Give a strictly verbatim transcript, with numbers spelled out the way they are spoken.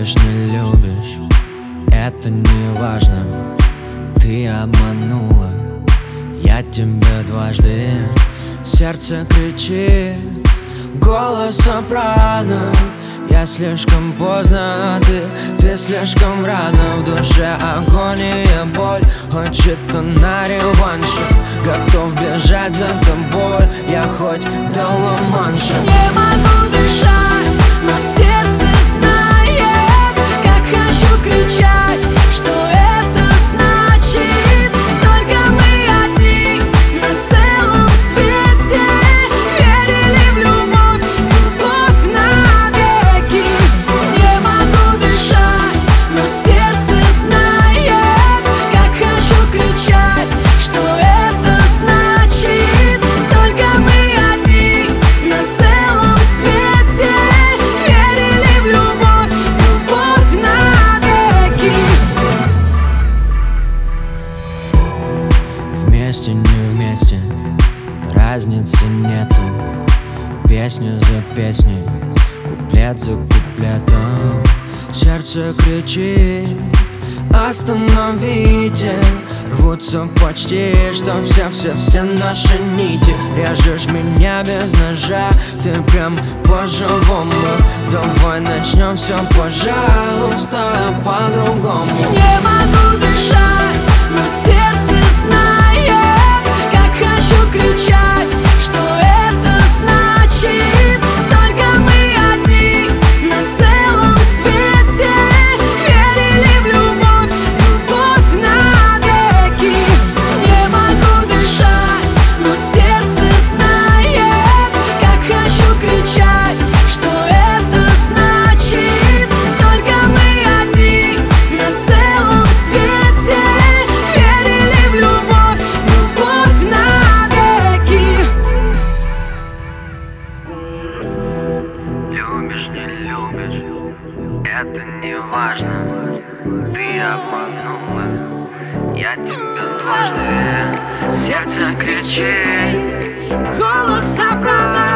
Любишь, не любишь, это не важно. Ты обманула, я тебя дважды. Сердце кричит, голос сопрано. Я слишком поздно, а ты, ты слишком рано. В душе агония, боль, хочет она реванша. Готов бежать за тобой, я хоть до Ла-Манша. Не могу дышать, но сердце знает, как хочу кричать, что это значит. Только мы одни на целом свете, верили в любовь, любовь навеки. Не могу дышать, но сердце знает, как хочу кричать, что это значит. Только мы одни на целом свете, верили в любовь, любовь навеки. Вместе, не вместе, разницы нету. Песня за песней, куплет за куплетом. Сердце кричит, остановите. Рвутся почти, что все-все-все наши нити. Режешь меня без ножа, ты прям по-живому. Давай начнем все, пожалуйста, по-другому. Не могу дышать, но сердце знает, как хочу кричать, что это значит. Только мы одни на целом свете, верили в любовь, любовь навеки. Не могу дышать, но сердце знает, как хочу кричать, что это значит. Только мы одни на целом свете, верили в любовь, любовь навеки. Любишь, не любишь, это не важно. Ты обманула, я тебя дважды. Сердце кричит, голос обрана.